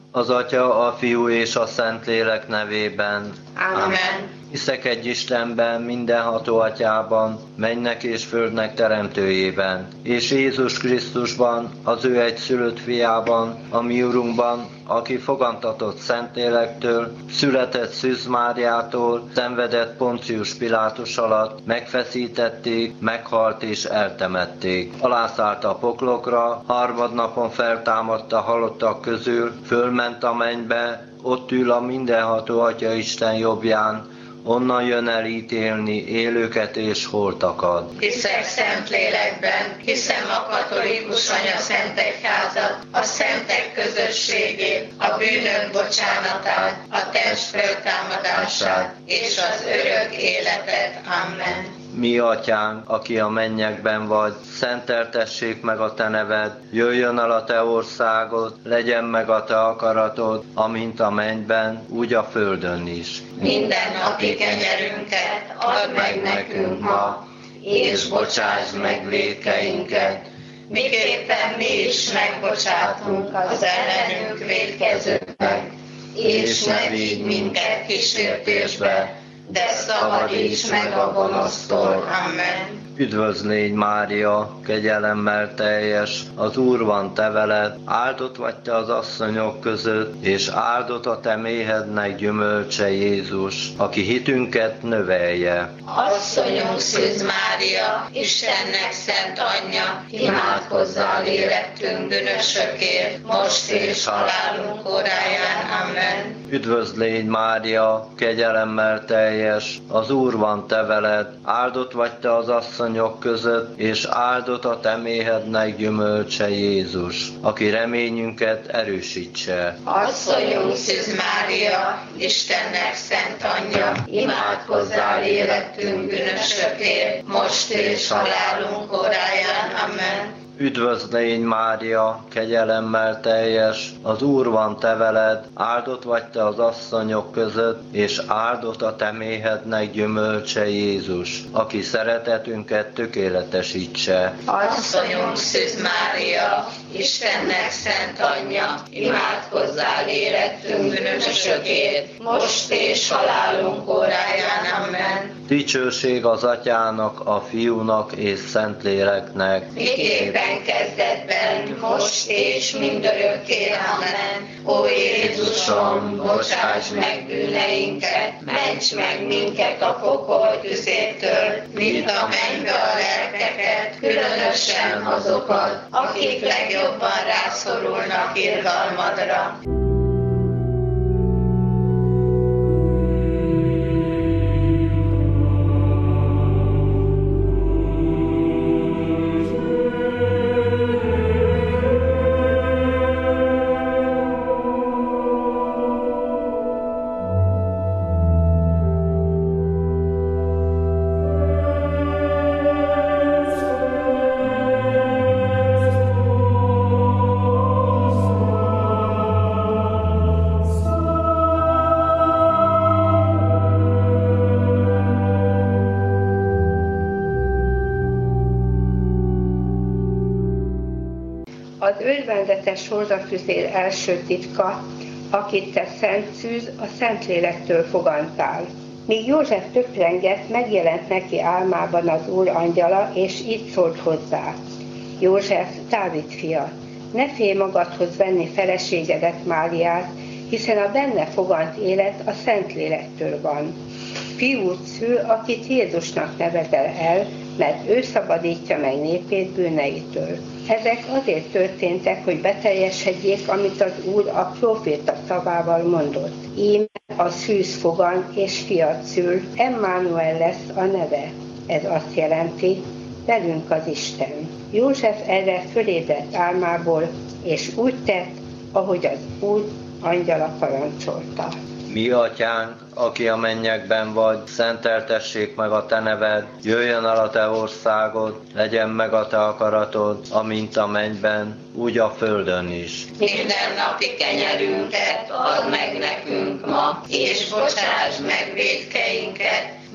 Az Atya, a Fiú és a Szentlélek nevében. Amen. Hiszek egy Istenben, mindenható Atyában, mennynek és földnek teremtőjében, és Jézus Krisztusban, az ő egyszülött fiában, a mi Urunkban, aki fogantatott Szentlélektől, született Szűz Máriától, szenvedett Poncius Pilátus alatt, megfeszítették, meghalt és eltemették. Alászállt a poklokra, harmadnapon feltámadt a halottak közül, fölment a mennybe, ott ül a mindenható Atya Isten jobbján, onnan jön el ítélni élőket és holtakat. Hiszek Szentlélekben, hiszem a katolikus anyaszentegyházat, a szentek közösségét, a bűnök bocsánatát, a test feltámadását és az örök életet. Amen. Mi Atyánk, aki a mennyekben vagy, szenteltessék meg a te neved, jöjjön el a te országod, legyen meg a te akaratod, amint a mennyben, úgy a földön is. Minden napi kenyerünket add meg nekünk ma, és bocsáss meg vétkeinket, miképpen mi is megbocsátunk az ellenünk vétkezőknek, és ne vigy minket kísértésbe, de szabadíts meg a gonosztól. Amen. Üdvözl légy, Mária, kegyelemmel teljes, az Úr van te veled, áldott vagy te az asszonyok között, és áldott a te méhednek gyümölcse Jézus, aki hitünket növelje. Asszonyunk Szűz Mária, Istennek szent anyja, imádkozzál érettünk bűnösökért, most és halálunk óráján. Amen. Üdvözl légy, Mária, kegyelemmel teljes, az Úr van te veled, áldott vagy te az asszonyok között, és áldott a te méhednek gyümölcse Jézus, aki reményünket erősítse. Asszonyunk Szűz Mária, Istennek szent anyja, imádkozzál érettünk bűnösökért, most és halálunk óráján. Amen. Üdvözl légy, Mária, kegyelemmel teljes, az Úr van te veled, áldott vagy te az asszonyok között, és áldott a te méhednek gyümölcse Jézus, aki szeretetünket tökéletesítse. Asszonyunk Szűz Mária, Istennek szent anyja, imádkozzál érettünk bűnösökért, most és halálunk óráján. Amen. Dicsőség az Atyának, a Fiúnak és Szentléleknek. Miképpen kezdetben, most és mindörökké. Amen. Ó Jézusom, bocsáss meg bűneinket, ments meg minket a pokol tüzétől, vidd a mennybe a lelkeket, különösen azokat, akik legjobban rászorulnak irgalmadra. Az örvendetes sordatüzér első titka, akit te Szent Szűz, a Szentlélektől fogantál. Míg József töprengett, megjelent neki álmában az Úr angyala, és így szólt hozzá: József, Dávid fia, ne félj magadhoz venni feleségedet, Máriát, hiszen a benne fogant élet a Szentlélektől van. Fiút szül, akit Jézusnak nevezel el, mert ő szabadítja meg népét bűneitől. Ezek azért történtek, hogy beteljesedjék, amit az Úr a próféta szavával mondott. Íme a szűz fogan és fiat szül, Emmanuel lesz a neve. Ez azt jelenti, velünk az Isten. József erre fölébredt álmából, és úgy tett, ahogy az Úr angyala parancsolta. Mi Atyánk, aki a mennyekben vagy, szenteltessék meg a te neved, jöjjön el a te országod, legyen meg a te akaratod, amint a mennyben, úgy a földön is. Minden napi kenyerünket add meg nekünk ma, és bocsáss meg vétkeinket,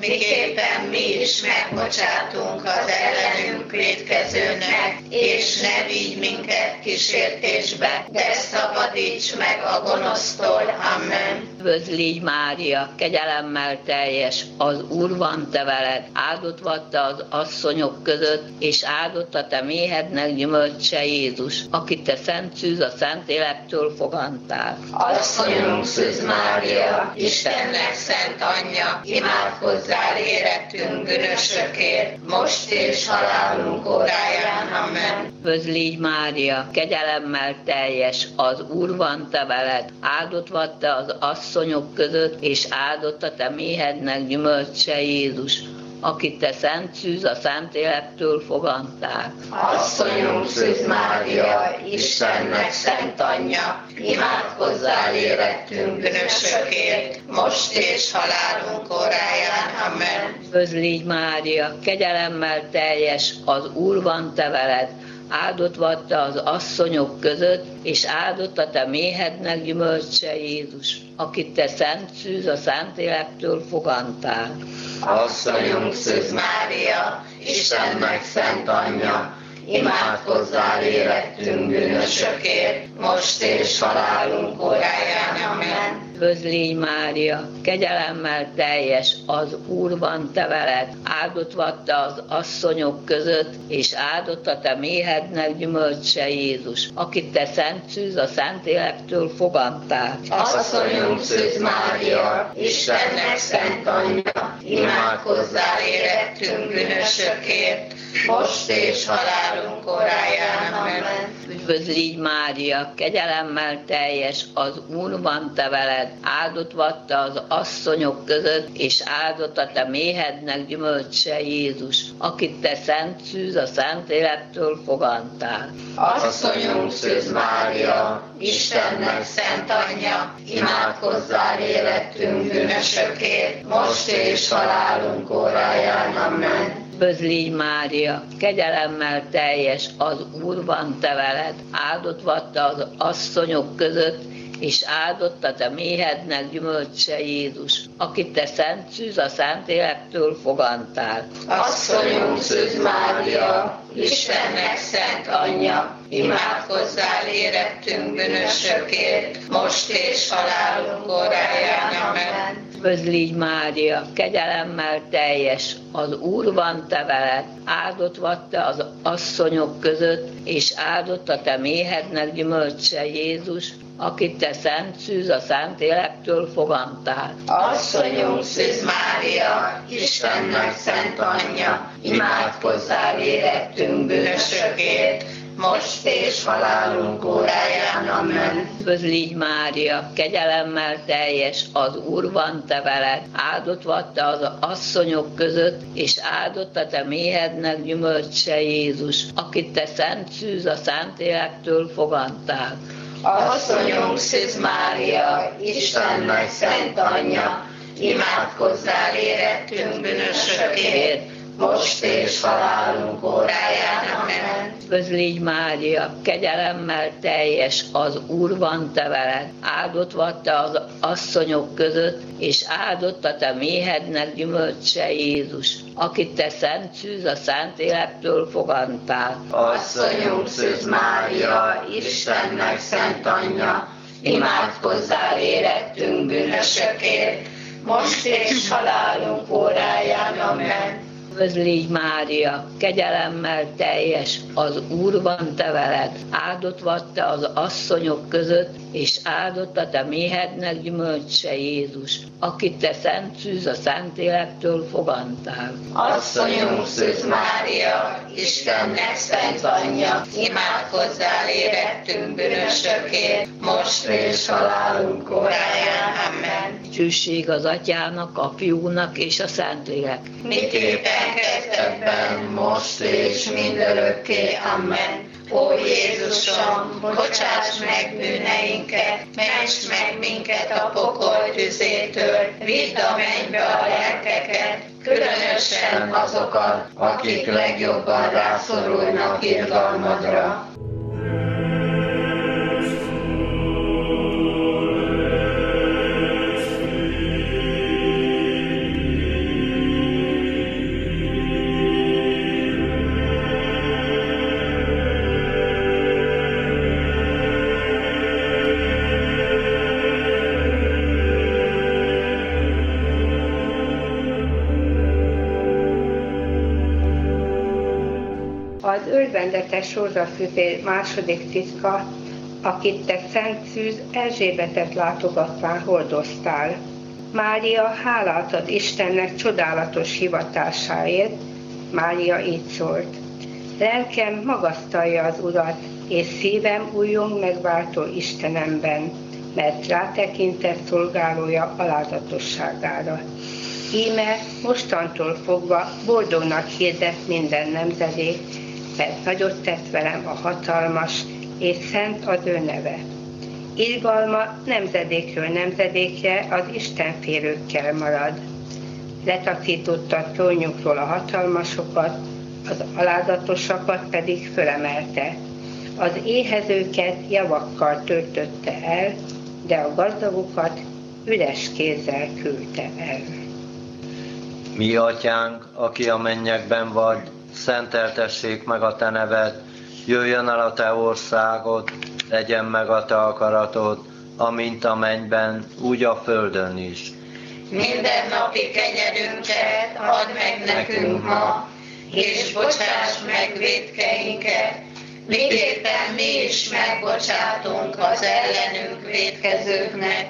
miképpen mi is megbocsátunk az ellenünk vétkezőnek, és ne vigy minket kísértésbe, de szabadíts meg a gonosztól. Amen. Üdvözlégy Mária, kegyelemmel teljes, az Úr van te veled, áldott vagy te az asszonyok között, és áldott a te méhednek gyümölcse Jézus, akit te szent szűz a Szentlélektől fogantál. Asszonyunk Szűz Mária, Istennek szent anyja, imádkozzál érettünk bűnösökért, most és halálunk óráján. Amen. Üdvözlégy Mária, kegyelemmel teljes, az Úr van te veled, áldott vagy te az asszonyok között, és áldott a te méhednek gyümölcse Jézus, akit te szent szűz a Szentlélektől foganták. Asszonyunk Szűz Mária, Istennek szent anyja, imádkozzál érettünk bűnösökért, most és halálunk óráján. Amen. Üdvözlégy Mária, kegyelemmel teljes, az Úr van te veled, áldott vagy te az asszonyok között, és áldott a te méhednek gyümölcse Jézus, akit te szent szűz a Szentlélektől fogantál. Asszonyunk Szűz Mária, Istennek szent anyja, imádkozzál érettünk bűnösökért, most és halálunk óráján. Amen. Üdvözlégy Mária, kegyelemmel teljes, az Úr van te veled, áldott vagy te az asszonyok között, és áldott a te méhednek gyümölcse Jézus, akit te szent szűz a Szentlélektől fogantál. Asszonyunk Szűz Mária, Istennek szent anyja, imádkozzál érettünk bűnösökért, most és halálunk óráján. Amen. Üdvözlégy Mária, kegyelemmel teljes, az Úr van te veled, áldott vagy te az asszonyok között, és áldott a te méhednek gyümölcse Jézus, akit te szent szűz a Szentlélektől fogantál. Asszonyunk Szűz Mária, Istennek szent anyja, imádkozzál érettünk bűnösökért, most és halálunk óráján. Amen. Üdvözlégy Mária, kegyelemmel teljes, az Úr van te veled, áldott vagy te az asszonyok között, és áldott a te méhednek gyümölcse Jézus, akit te szent szűz a Szentlélektől fogantál. Asszonyunk Szűz Mária, Istennek szent anyja, imádkozzál érettünk bűnösökért, most és halálunk óráján. Amen. Üdvözlégy Mária, kegyelemmel teljes, az Úr van te veled, áldott vagy te az asszonyok között, és áldott a te méhednek gyümölcse Jézus, akit te szent szűz a Szentlélektől fogantál. Asszonyunk Szűz Mária, Istennek szent anyja, imádkozzál érettünk bűnösökért, most és halálunk óráján. Amen. Üdvözlégy Mária, kegyelemmel teljes, az Úr van te veled, áldott vagy te az asszonyok között, és áldott a te méhednek gyümölcse Jézus, akit te szent szűz a Szentlélektől fogantál. Asszonyunk Szűz Mária, Istennek szent anyja, imádkozzál érettünk bűnösökért, most és halálunk óráján. Amen. Üdvözlégy Mária, kegyelemmel teljes, az Úr van te veled, áldott vagy te az asszonyok között, és áldott a te méhednek gyümölcse Jézus, akit te szent szűz a Szentlélektől fogantál. Asszonyunk Szűz Mária, Istennek szent anyja, imádkozzál érettünk bűnösökért, most és halálunk óráján. Amen. Üdvözlégy Mária, kegyelemmel teljes, az Úr van te veled, áldott vagy te az asszonyok között, és áldott a te méhednek gyümölcse Jézus, akit te szent szűz a Szentlélektől fogantál. Asszonyunk Szűz Mária, Istennek szent anyja, imádkozzál érettünk bűnösökért, most és halálunk óráján. Amen. Dicsőség az Atyának, a Fiúnak és a Szentlélek. Miképpen kezdetben, most és mindörökké. Amen. Ó Jézusom, bocsáss meg bűneinket, ments meg minket a pokol tüzétől, vidd a mennybe a lelkeket, különösen azokat, akik legjobban rászorulnak irgalmadra. örvendetes rózsafüzér második titka, akit te Szent Szűz Erzsébetet látogatván hordoztál. Mária hálát ad Istennek csodálatos hivatásáért. Mária így szólt: lelkem magasztalja az Urat, és szívem újjong megváltó Istenemben, mert rátekintett szolgálója alázatosságára. Íme mostantól fogva boldognak hirdet minden nemzedék, mert nagyot tett velem a hatalmas, és szent az ő neve. Irgalma nemzedékről nemzedékre az istenfélőkkel marad. Letaszította trónjukról a hatalmasokat, az alázatosakat pedig fölemelte. Az éhezőket javakkal töltötte el, de a gazdagokat üres kézzel küldte el. Mi atyánk, aki a mennyekben vagy, szenteltessék meg a te neved, jöjjön el a te országod, legyen meg a te akaratod, amint a mennyben, úgy a földön is. Minden napi kenyerünket add meg nekünk ma, és bocsáss meg vétkeinket, miképpen mi is megbocsátunk az ellenünk vétkezőknek,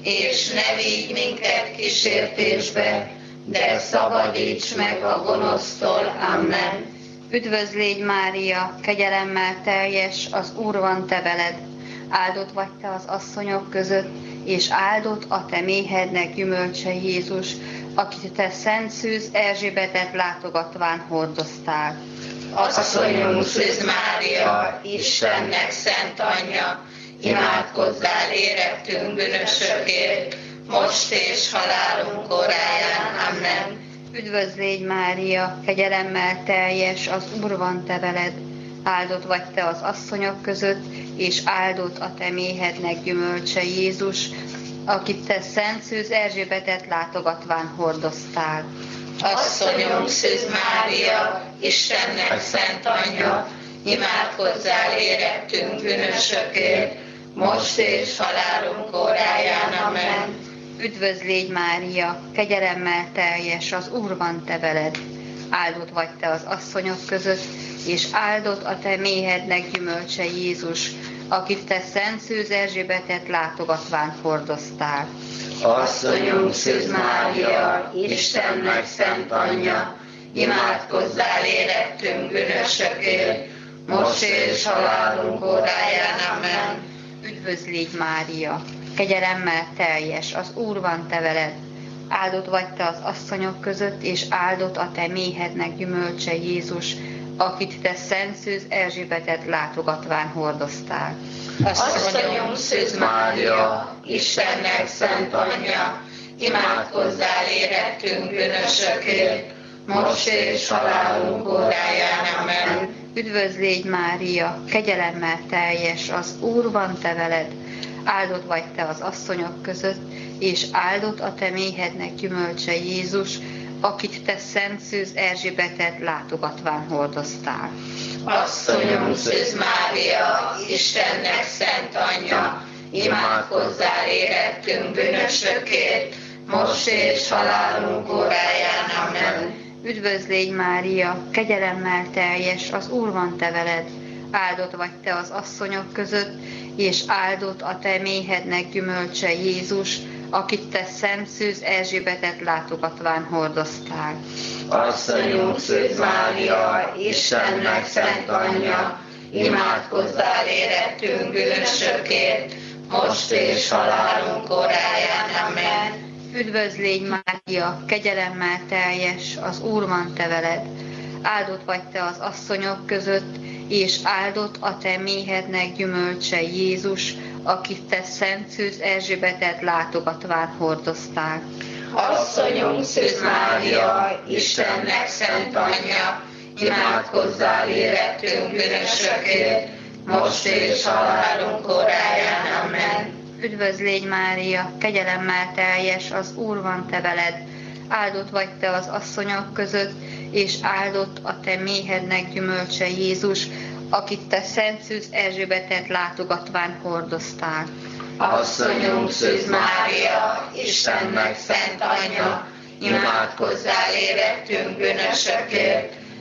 és ne vigy minket kísértésbe, de szabadíts meg a gonosztól. Amen. Üdvözl légy, Mária, kegyelemmel teljes, az Úr van te veled. Áldott vagy te az asszonyok között, és áldott a te méhednek gyümölcse Jézus, akit te Szent Szűz Erzsébetet látogatván hordoztál. Asszonyunk Szűz Mária, Istennek szent anyja, imádkozzál érettünk bűnösökért, most és halálunk óráján. Amen. Üdvözl légy, Mária, kegyelemmel teljes, az Úr van te veled. Áldott vagy te az asszonyok között, és áldott a te méhednek gyümölcse Jézus, akit te Szent Szűz Erzsébetet látogatván hordoztál. Asszonyunk Szűz Mária, Istennek szent anyja, imádkozzál érettünk bűnösökért, most és halálunk óráján. Amen. Üdvözl légy, Mária, kegyelemmel teljes, az Úr van te veled. Áldott vagy te az asszonyok között, és áldott a te méhednek gyümölcse Jézus, akit te Szent Szűz Erzsébetet látogatván hordoztál. Asszonyunk Szűz Mária, Istennek szent anyja, imádkozzál érettünk bűnösökért, most és halálunk óráján. Amen. Üdvözl légy, Mária, kegyelemmel teljes, az Úr van te veled. Áldott vagy te az asszonyok között, és áldott a te méhednek gyümölcse Jézus, akit te Szent Szűz Erzsébetet látogatván hordoztál. Asszonyunk Szűz Mária, Istennek szent anyja, imádkozzál érettünk bűnösökért, most és halálunk óráján. Amen. Üdvözl légy, Mária, kegyelemmel teljes, az Úr van te veled. Áldott vagy te az asszonyok között, és áldott a te méhednek gyümölcse Jézus, akit te Szent Szűz Erzsébetet látogatván hordoztál. Asszonyunk Szűz Mária, Istennek szent anyja, imádkozzál érettünk bűnösökért, most és halálunk óráján. Amen. Üdvözl légy, Mária, kegyelemmel teljes, az Úr van te veled. Áldott vagy te az asszonyok között, és áldott a te méhednek gyümölcse Jézus, akit te Szent Szűz Erzsébetet látogatván hordoztál. Asszonyunk Szűz Mária, Istennek szent anyja, imádkozzál érettünk bűnösökért, most és halálunk óráján. Amen. Üdvözl légy, Mária, kegyelemmel teljes, az Úr van te veled. Áldott vagy te az asszonyok között, és áldott a te méhednek gyümölcse Jézus, akit te Szent Szűz Erzsébetet látogatván hordoztál. Asszonyunk Szűz Mária, Istennek szent anyja, imádkozzál érettünk bűnösökért, most és halálunk óráján. Amen. Üdvözl légy, Mária, kegyelemmel teljes, az Úr van te veled. Áldott vagy te az asszonyok között, és áldott a te méhednek gyümölcse Jézus, akit te Szent Szűz Erzsébetet látogatván hordoztál. Asszonyunk Szűz Mária, Istennek szent anyja, imádkozzál érettünk bűnösökért,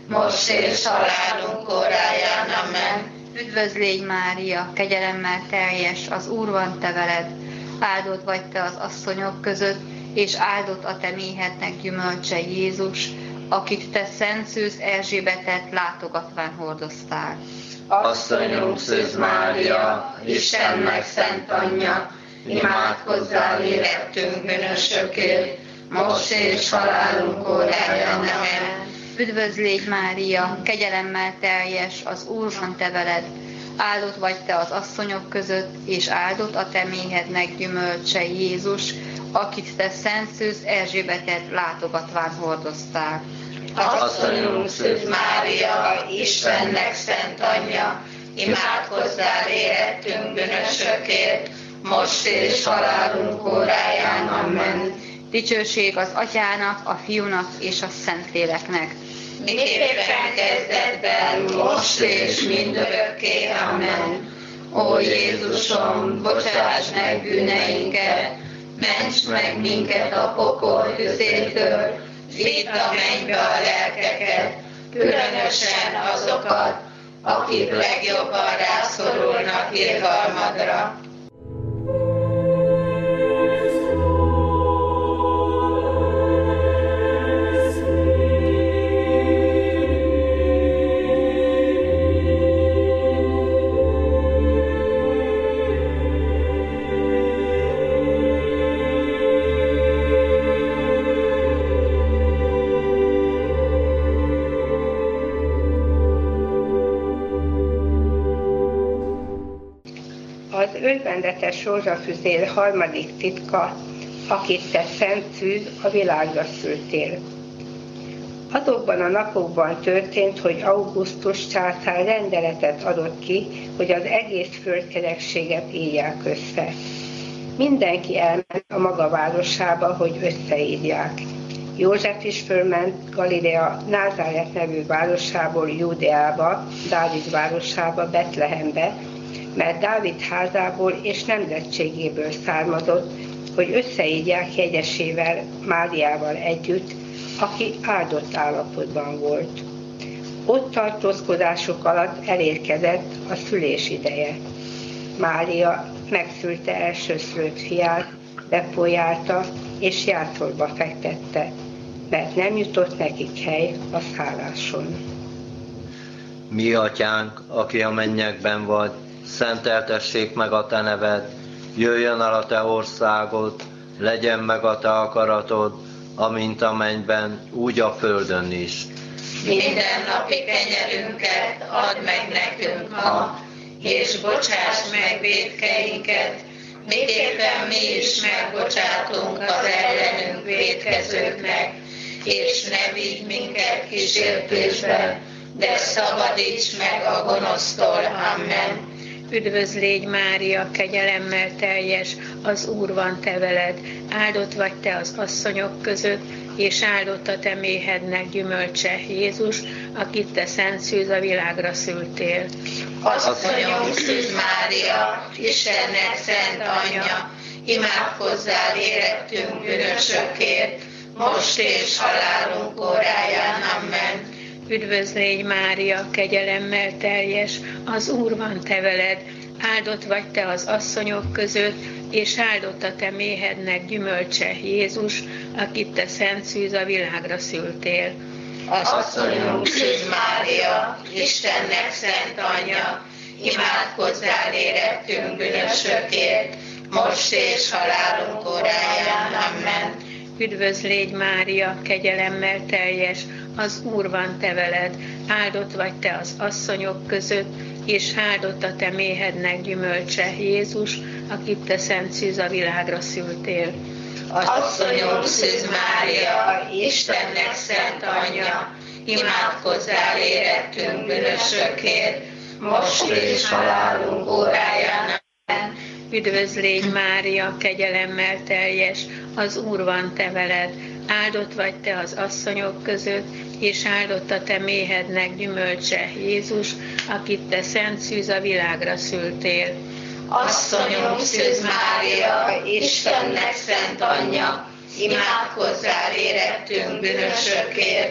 most és halálunk óráján. Amen. Üdvözlégy Mária, kegyelemmel teljes, az Úr van te veled, áldott vagy te az asszonyok között, és áldott a te méhednek gyümölcse Jézus, akit te Szent Szűz Erzsébetet látogatván hordoztál. Asszonyunk Szűz Mária, Istennek szent anyja, imádkozzál érettünk bűnösökért, most és halálunk óráján. Amen. Üdvözlégy Mária, kegyelemmel teljes, az Úr van te veled, áldott vagy te az asszonyok között, és áldott a te méhednek gyümölcse Jézus, akit te Szent Szűz Erzsébetet látogatván hordoztál. Asszonyunk Szűz Mária, Istennek szent anyja, imádkozzál érettünk bűnösökért, most és halálunk óráján. Amen. Dicsőség az Atyának, a Fiúnak és a Szentléleknek. Miképpen kezdetben, most és mindörökké. Amen. Ó Jézusom, bocsáss meg bűneinket, ments meg minket a pokol tüzétől, vidd a mennybe a lelkeket, különösen azokat, akik legjobban rászorulnak irgalmadra. Az örvendetes rózsafüzér harmadik titka, akit te Szent Szűz a világra szültél. Azokban a napokban történt, hogy Augustus császár rendeletet adott ki, hogy az egész földkerekséget írják össze. Mindenki elment a maga városába, hogy összeírják. József is fölment Galilea Názáret nevű városából Júdeába, Dávid városába, Betlehembe, mert Dávid házából és nemzetségéből származott, hogy összeírják jegyesével, Máriával együtt, aki áldott állapotban volt. Ott tartózkodásuk alatt elérkezett a szülés ideje. Mária megszülte elsőszülött fiát, bepolyálta és jászolba fektette, mert nem jutott nekik hely a szálláson. Mi atyánk, aki a mennyekben vagy, szenteltessék meg a te neved, jöjjön el a te országod, legyen meg a te akaratod, amint a mennyben, úgy a földön is. Minden napi kenyerünket add meg nekünk ma, és bocsáss meg vétkeinket, miképpen mi is megbocsátunk az ellenünk vétkezőknek, és ne vigy minket kísértésbe, de szabadíts meg a gonosztól. Amen. Üdvözlégy Mária, kegyelemmel teljes, az Úr van te veled, áldott vagy te az asszonyok között, és áldott a te méhednek gyümölcse Jézus, akit te Szent Szűz a világra szültél. Asszonyom Szűz Mária, Istennek szent anyja, imádkozzál érettünk bűnösökért, most és halálunk óráján. Amen. Üdvözlégy Mária, kegyelemmel teljes, az Úr van te veled, áldott vagy te az asszonyok között, és áldott a te méhednek gyümölcse Jézus, akit te Szent Szűz a világra szültél. Asszonyunk Szűz Mária, Istennek szent anyja, imádkozzál érettünk bűnösökért, most és halálunk óráján. Amen. Üdvözlégy Mária, kegyelemmel teljes, az Úr van te veled, áldott vagy te az asszonyok között, és áldott a te méhednek gyümölcse Jézus, akit te Szent Szűz a világra szültél. Asszonyunk Szűz Mária, Istennek szent anyja, imádkozzál érettünk bűnösökért, most és halálunk óráján. Amen. Üdvözlégy Mária, kegyelemmel teljes, az Úr van te veled, áldott vagy te az asszonyok között, és áldott a te méhednek gyümölcse Jézus, akit te Szent Szűz a világra szültél. Asszonyunk Szűz Mária, Istennek szent anyja, imádkozzál érettünk bűnösökért,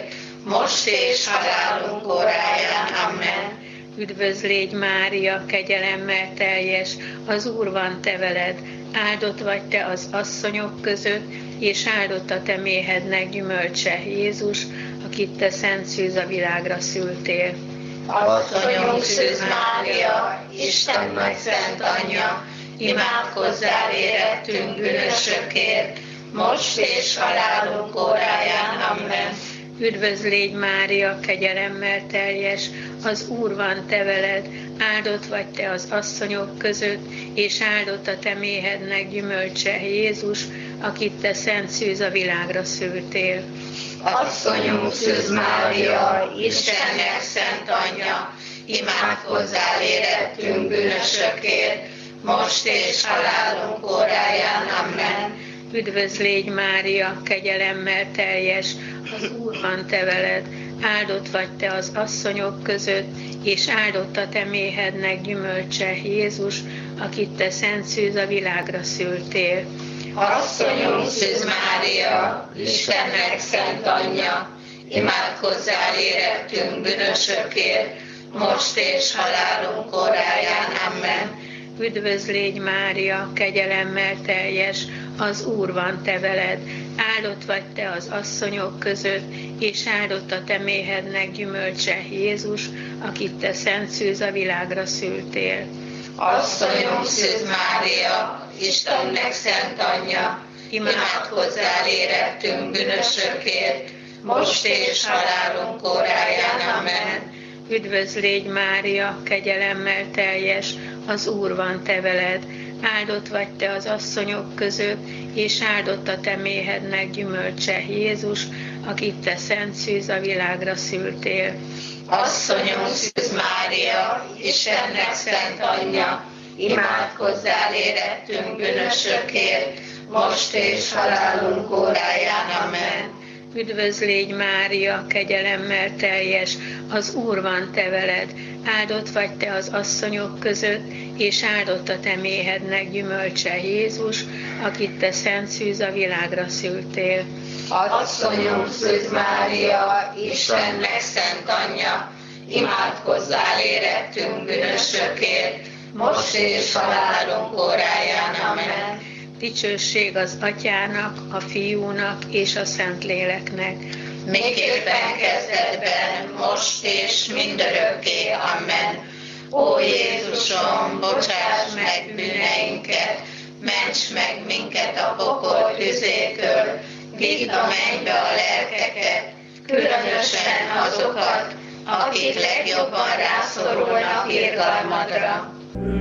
most és halálunk óráján. Amen. Üdvözl légy Mária, kegyelemmel teljes, az Úr van te veled, áldott vagy te az asszonyok között, és áldott a te méhednek gyümölcse, Jézus, akit te szent szűz a világra szültél. Asszonyunk Szűz Mária, Istennek szent anyja, imádkozzál érettünk bűnösökért, most és halálunk óráján. Amen. Üdvözl légy Mária, kegyelemmel teljes, az Úr van te veled, áldott vagy te az asszonyok között, és áldott a te méhednek gyümölcse, Jézus, akit te szent szűz a világra szültél. Asszonyunk Szűz Mária, Istennek szent anyja, imádkozzál érettünk bűnösökért, most és halálunk óráján. Amen. Üdvözl légy Mária, kegyelemmel teljes, az Úr van te veled, áldott vagy te az asszonyok között, és áldott a te méhednek gyümölcse, Jézus, akit te szent szűz a világra szültél. Asszonyunk Szűz Mária, Istennek szent anyja, imádkozzál érettünk bűnösökért, most és halálunk óráján. Amen. Üdvözl légy Mária, kegyelemmel teljes, az Úr van te veled, áldott vagy te az asszonyok között, és áldott a te méhednek gyümölcse, Jézus, akit te szent szűz a világra szültél. Asszonyunk Szűz Mária, Istennek szent anyja, imádkozzál érettünk bűnösökért, most és halálunk óráján. Amen. Üdvözl légy Mária, kegyelemmel teljes, az Úr van te veled, áldott vagy te az asszonyok között, és áldott a te méhednek gyümölcse, Jézus, akit te szent szűz a világra szültél. Asszonyunk Szűz Mária, Istennek szent anyja, imádkozzál érettünk bűnösökért, most és halálunk óráján. Amen. Üdvözl légy Mária, kegyelemmel teljes, az Úr van te veled, áldott vagy te az asszonyok között, és áldott a te méhednek gyümölcse, Jézus, akit te szent szűz a világra szültél. Asszonyunk Szűz Mária, Istennek szent anyja, imádkozzál érettünk bűnösökért, most és halálunk óráján. Amen. Dicsőség az Atyának, a Fiúnak és a Szentléleknek. Miképpen kezdetben, most és mindörökké. Amen. Ó Jézusom, bocsáss meg bűneinket, ments meg minket a pokol tüzétől, vidd a mennybe a lelkeket, különösen azokat, akik legjobban rászorulnak irgalmadra.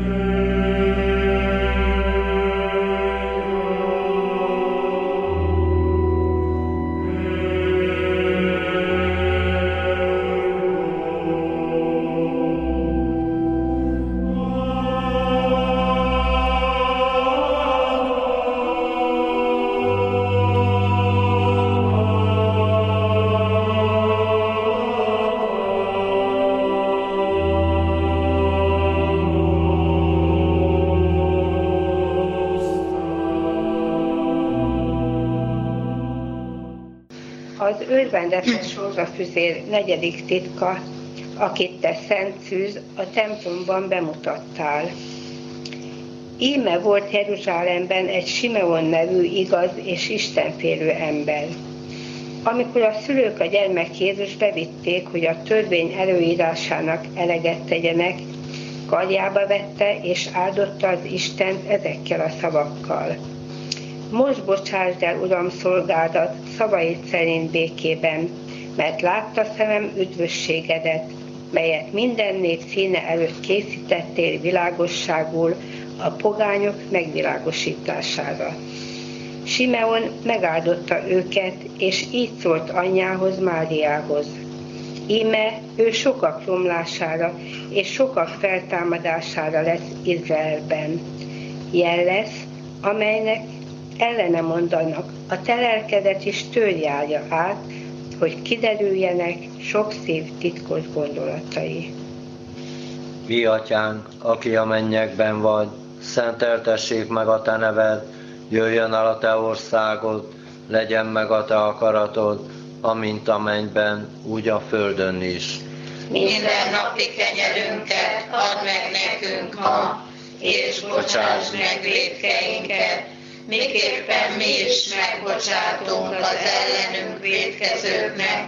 Az örvendetes rózsafüzér negyedik titka, akit te szent szűz a templomban bemutattál. Íme volt Jeruzsálemben egy Simeon nevű igaz és istenfélő ember. Amikor a szülők a gyermek Jézust bevitték, hogy a törvény előírásának eleget tegyenek, karjába vette és áldotta az Istent ezekkel a szavakkal. Most bocsásd el, Uram, szolgádat szavaid szerint békében, mert látta szemem üdvösségedet, melyet minden nép színe előtt készítettél világosságul a pogányok megvilágosítására. Simeon megáldotta őket, és így szólt anyjához, Máriához. Íme ő sokak romlására és sokak feltámadására lesz Izraelben. Jel lesz, amelynek ellene mondanak, a te lelkedet is törjálja át, hogy kiderüljenek sok szív titkos gondolatai. Mi atyánk, aki a mennyekben vagy, szenteltessék meg a te neved, jöjjön el a te országod, legyen meg a te akaratod, amint a mennyben, úgy a földön is. Minden napi kenyerünket add meg nekünk ma, és bocsáss meg vétkeinket, miképpen mi is megbocsátunk az ellenünk vétkezőknek,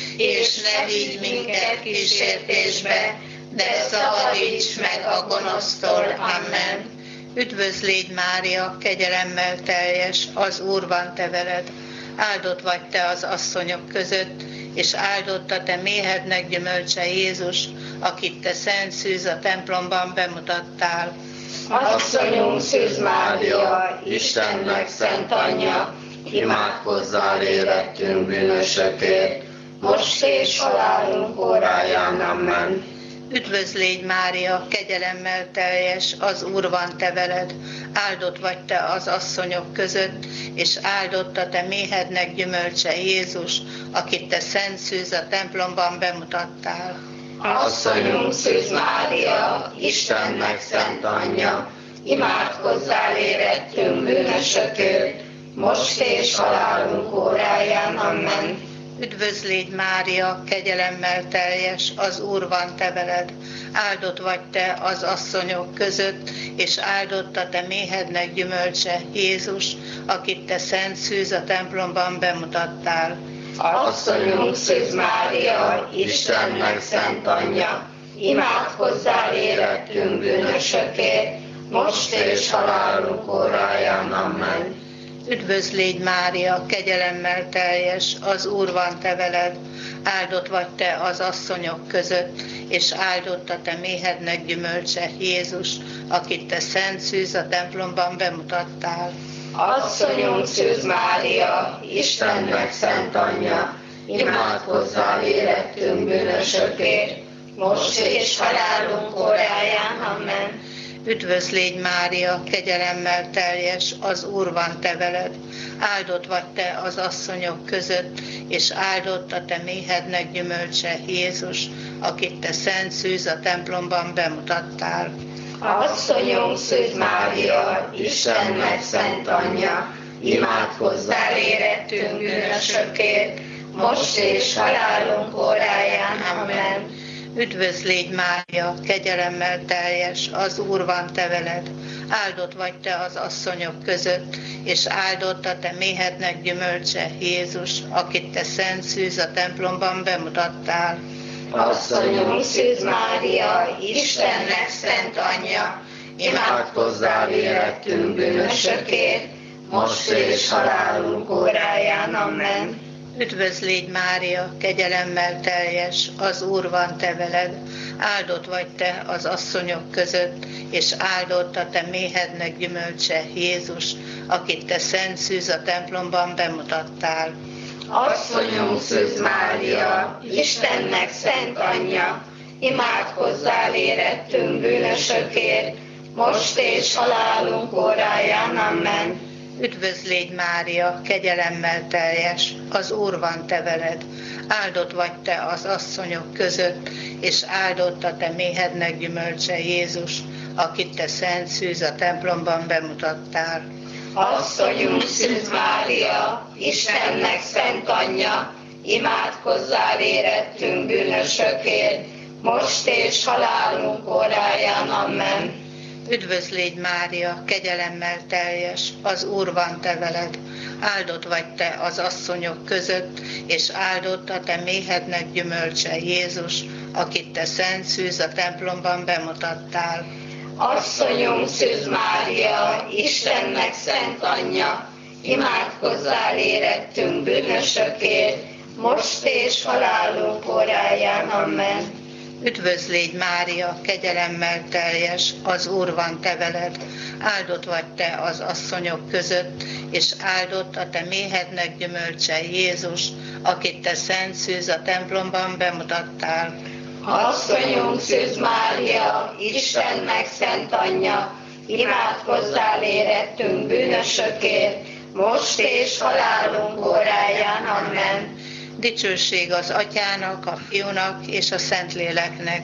és ne vigy minket kísértésbe, de szabadíts meg a gonosztól. Amen. Üdvözlégy Mária, kegyelemmel teljes, az Úr van te veled. Áldott vagy te az asszonyok között, és áldott a te méhednek gyümölcse Jézus, akit te szent szűz a templomban bemutattál. Asszonyunk Szűz Mária, Istennek szent anyja, imádkozzál érettünk bűnösökért, most és halálunk óráján. Amen. Üdvözlégy Mária, kegyelemmel teljes, az Úr van te veled. Áldott vagy te az asszonyok között, és áldott a te méhednek gyümölcse Jézus, akit te szent szűz a templomban bemutattál. Asszonyunk Szűz Mária, Istennek szent anyja, imádkozzál érettünk bűnösökért, most és halálunk óráján. Amen. Üdvözlégy Mária, kegyelemmel teljes, az Úr van te veled. Áldott vagy te az asszonyok között, és áldott a te méhednek gyümölcse Jézus, akit te szent szűz a templomban bemutattál. Asszonyunk Szűz Mária, Istennek szent anyja, imádkozzál érettünk bűnösökért, most és halálunk óráján. Amen. Üdvözlégy Mária, kegyelemmel teljes, az Úr van te veled. Áldott vagy te az asszonyok között, és áldott a te méhednek gyümölcse Jézus, akit te szent szűz a templomban bemutattál. Asszonyunk Szűz Mária, Istennek szent anyja, imádkozzál érettünk bűnösökért, most és halálunk óráján. Amen. Üdvözlégy Mária, kegyelemmel teljes, az Úr van te veled. Áldott vagy te az asszonyok között, és áldott a te méhednek gyümölcse Jézus, akit te szent szűz a templomban bemutattál. Asszonyunk Szűz Mária, Istennek szent anyja, imádkozzál érettünk bűnösökért, most és halálunk óráján. Amen. Üdvözlégy Mária, kegyelemmel teljes, az Úr van te veled. Áldott vagy te az asszonyok között, és áldott a te méhednek gyümölcse Jézus, akit te szent szűz a templomban bemutattál. Asszonyunk Szűz Mária, Istennek szent anyja, imádkozzál érettünk bűnösökért, most és halálunk óráján. Amen. Üdvözlégy Mária, kegyelemmel teljes, az Úr van te veled. Áldott vagy te az asszonyok között, és áldott a te méhednek gyümölcse Jézus, akit te szent szűz a templomban bemutattál. Asszonyunk Szűz Mária, Istennek szent anyja, imádkozzál érettünk bűnösökért, most és halálunk óráján. Amen. Üdvözlégy Mária, kegyelemmel teljes, az Úr van te veled. Áldott vagy te az asszonyok között, és áldott a te méhednek gyümölcse Jézus, akit te szent szűz a templomban bemutattál. Asszonyunk Szűz Mária, Istennek szent anyja, imádkozzál érettünk bűnösökért, most és halálunk óráján. Amen. Üdvözlégy Mária, kegyelemmel teljes, az Úr van te veled. Áldott vagy te az asszonyok között, és áldott a te méhednek gyümölcse Jézus, akit te szent szűz a templomban bemutattál. Asszonyunk Szűz Mária, Istennek szent anyja, imádkozzál érettünk bűnösökért, most és halálunk óráján. Amen. Üdvözlégy Mária, kegyelemmel teljes, az Úr van te veled. Áldott vagy te az asszonyok között, és áldott a te méhednek gyümölcse Jézus, akit te szent szűz a templomban bemutattál. Asszonyunk Szűz Mária, Istennek szent anyja, imádkozzál érettünk bűnösökért, most és halálunk óráján. Amen. Dicsőség az Atyának, a Fiúnak és a Szentléleknek.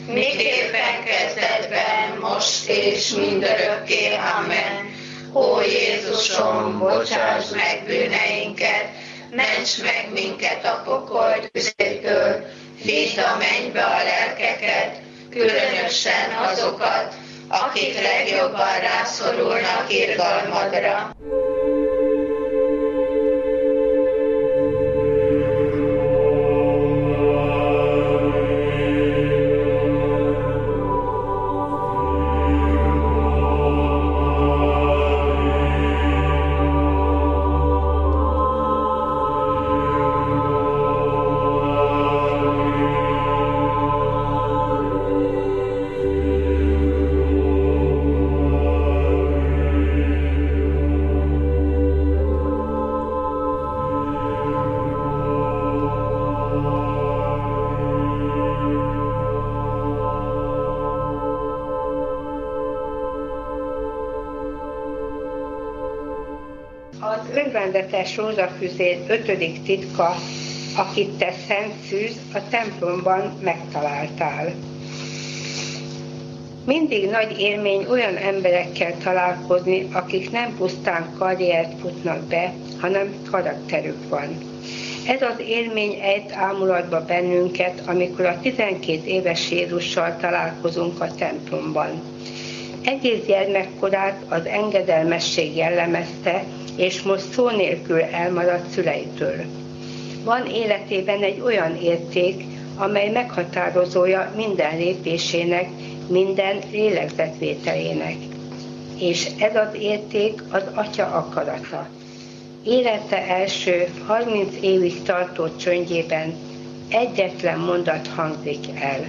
Miképpen kezdetben, most és mindörökké. Amen. Ó Jézusom, bocsáss meg bűneinket, ments meg minket a pokol tüzétől, vidd a mennybe a lelkeket, különösen azokat, akik legjobban rászorulnak irgalmadra. Az örvendetes rózsafüzér 5. titka, akit te szent szűz, a templomban megtaláltál. Mindig nagy élmény olyan emberekkel találkozni, akik nem pusztán karriert futnak be, hanem karakterük van. Ez az élmény ejt ámulatba bennünket, amikor a 12 éves Jézussal találkozunk a templomban. Egész gyermekkorát az engedelmesség jellemezte, és most szó nélkül elmaradt szüleitől. Van életében egy olyan érték, amely meghatározója minden lépésének, minden lélegzetvételének. És ez az érték az Atya akarata. Élete első 30 évig tartó csöndjében egyetlen mondat hangzik el.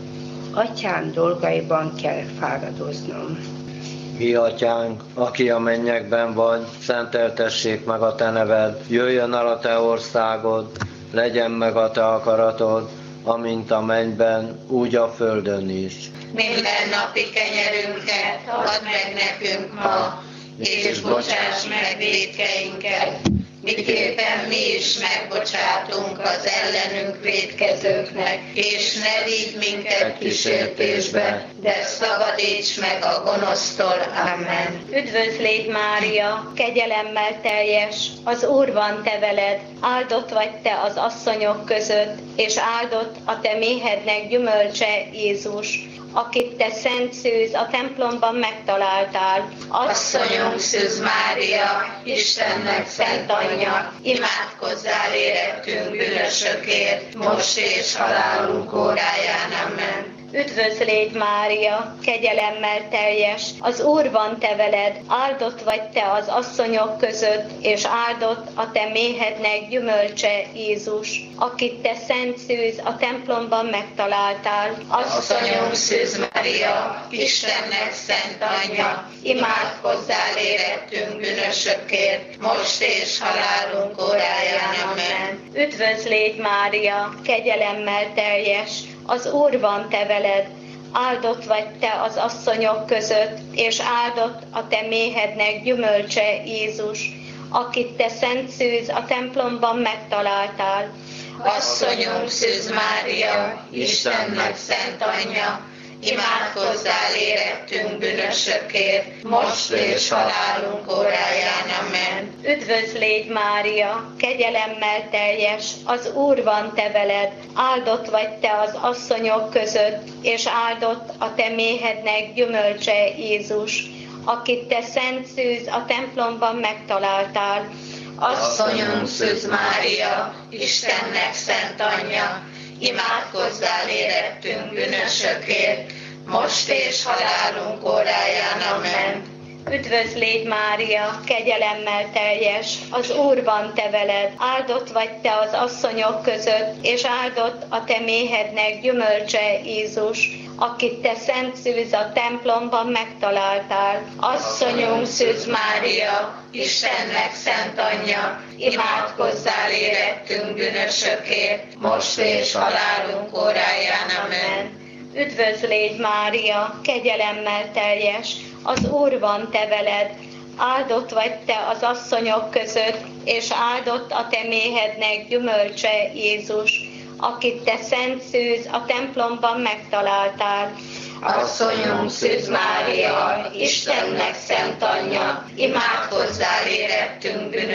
Atyám dolgaiban kell fáradoznom. Mi atyánk, aki a mennyekben vagy, szenteltessék meg a te neved, jöjjön el a te országod, legyen meg a te akaratod, amint a mennyben, úgy a földön is. Minden napi kenyerünket add meg nekünk ma, és bocsáss meg vétkeinket, miképpen mi is megbocsátunk az ellenünk vétkezőknek, és ne vigy minket kísértésbe, de szabadíts meg a gonosztól. Amen. Üdvözlégy Mária, kegyelemmel teljes, az Úr van te veled, áldott vagy te az asszonyok között, és áldott a te méhednek gyümölcse Jézus, akit te szent szűz a templomban megtaláltál. Asszonyunk Szűz Mária, Istennek szent anyja, imádkozzál érettünk bűnösökért, most és halálunk óráján. Amen. Üdvözlégy Mária, kegyelemmel teljes, az Úr van te veled, áldott vagy te az asszonyok között, és áldott a te méhednek gyümölcse Jézus, akit te szent szűz a templomban megtaláltál. Asszonyunk Szűz Mária, Istennek szent anyja, imádkozzál érettünk bűnösökért, most és halálunk óráján. Amen. Üdvözlégy Mária, kegyelemmel teljes, az Úr van te veled, áldott vagy te az asszonyok között, és áldott a te méhednek gyümölcse Jézus, akit te szent szűz a templomban megtaláltál. Asszonyunk Szűz Mária, Istennek szent anyja, imádkozzál érettünk bűnösökért, most és halálunk óráján. Amen. Üdvözlégy Mária, kegyelemmel teljes, az Úr van te veled, áldott vagy te az asszonyok között, és áldott a te méhednek gyümölcse Jézus, akit te szent szűz a templomban megtaláltál. Asszonyunk Szűz Mária, Istennek szent anyja, imádkozzál érettünk bűnösökért, most és halálunk óráján. Amen. Üdvözlégy Mária, kegyelemmel teljes, az Úr van te veled, áldott vagy te az asszonyok között, és áldott a te méhednek gyümölcse Jézus, akit te szent szűz a templomban megtaláltál. Asszonyunk Szűz Mária, Istennek szent anyja, imádkozzál érettünk bűnösökért, most és halálunk óráján. Amen. Üdvözlégy Mária, kegyelemmel teljes, az Úr van te veled, áldott vagy te az asszonyok között, és áldott a te méhednek gyümölcse Jézus, akit te szent szűz a templomban megtaláltál. Asszonyunk Szűz Mária, Istennek szent anyja, imádkozzál érettünk bűnösökért,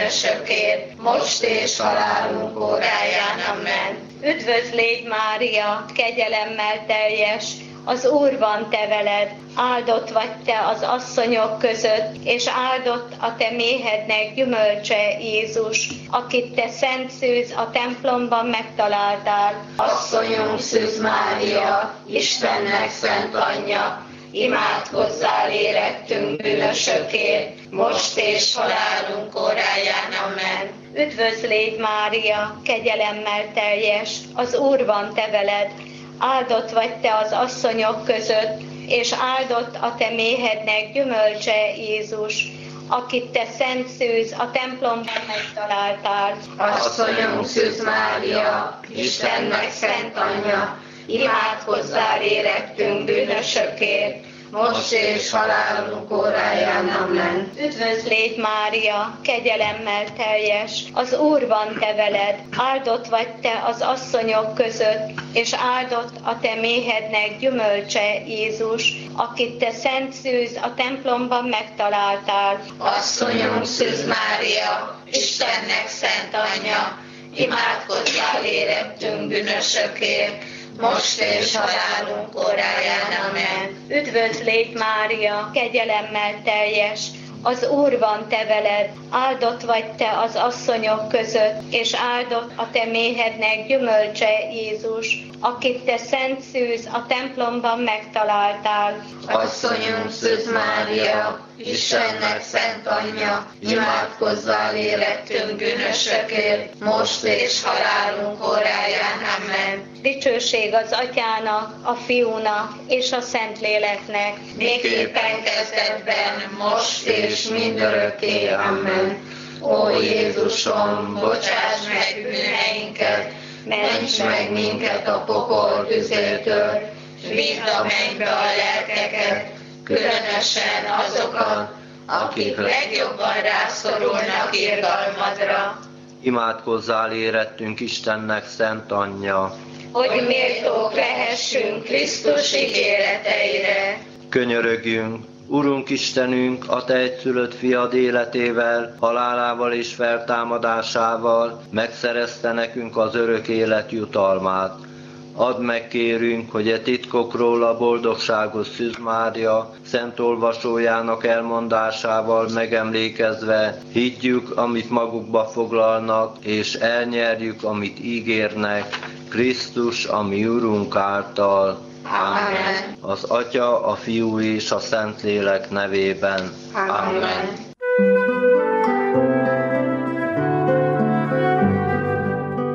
bűnösökért, most és halálunk óráján. Amen. Üdvözl légy, Mária, kegyelemmel teljes, az Úr van te veled, áldott vagy te az asszonyok között, és áldott a te méhednek gyümölcse, Jézus, akit te szent szűz a templomban megtaláltál. Asszonyunk Szűz Mária, Istennek szent anyja, imádkozzál érettünk bűnösökért, most és halálunk óráján. Amen. Üdvözl légy, Mária, kegyelemmel teljes, az Úr van te veled, áldott vagy te az asszonyok között, és áldott a te méhednek gyümölcse, Jézus, akit te szent szűz a templomban megtaláltál. Asszonyunk Szűz Mária, Istennek szent anyja, imádkozzál érettünk bűnösökért, most és halálunk óráján. Amen. Üdvözl légy, Mária, kegyelemmel teljes, az Úr van te veled, áldott vagy te az asszonyok között, és áldott a te méhednek gyümölcse, Jézus, akit te szent szűz a templomban megtaláltál. Asszonyunk Szűz Mária, Istennek szent anyja, imádkozzál érettünk bűnösökért, most és halálunk óráján. Amen. Üdvözl légy, Mária, kegyelemmel teljes, az Úr van te veled, áldott vagy te az asszonyok között, és áldott a te méhednek gyümölcse, Jézus, akit te szent szűz a templomban megtaláltál. Asszonyunk Szűz Mária, Istennek szent anyja, imádkozzál érettünk bűnösökért, most és halálunk óráján. Amen. Dicsőség az Atyának, a Fiúnak és a Szentléleknek, miképpen kezdetben, most és mindörökké. Amen. Ó Jézusom, bocsáss meg bűneinket, ments meg minket a pokol tüzétől, vidd a mennybe a lelkeket, különösen azokat, akik legjobban rászorulnak irgalmadra. Imádkozzál érettünk Istennek szent anyja, hogy méltók lehessünk Krisztus ígéreteire. Könyörögjünk, Urunk Istenünk, a te egyszülött fiad életével, halálával és feltámadásával megszerezte nekünk az örök élet jutalmát. Add meg, kérünk, hogy e titkokról a boldogságos Szűz Mária szent olvasójának elmondásával megemlékezve higgyük, amit magukba foglalnak, és elnyerjük, amit ígérnek, Krisztus, a mi Urunk által. Amen. Az Atya, a Fiú és a Szentlélek nevében. Amen.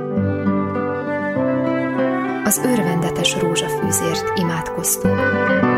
Az örvendetes rózsafűzért imádkoztunk.